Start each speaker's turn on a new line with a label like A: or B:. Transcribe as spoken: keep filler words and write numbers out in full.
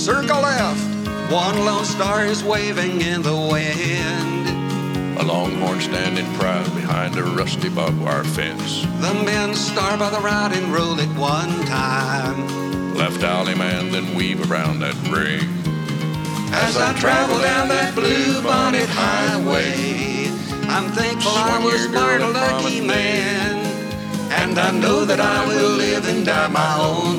A: Circle left. One lone star is waving in the wind.
B: A longhorn standing proud behind a rusty barbed wire fence.
A: The men start by the riding rule at one time.
B: Left alley man, then weave around that ring.
A: As I travel down that blue bonnet highway, I'm thankful I
B: Swing
A: was
B: your
A: born a
B: girl and
A: lucky
B: promise me.
A: man. And I know that I will live and die my own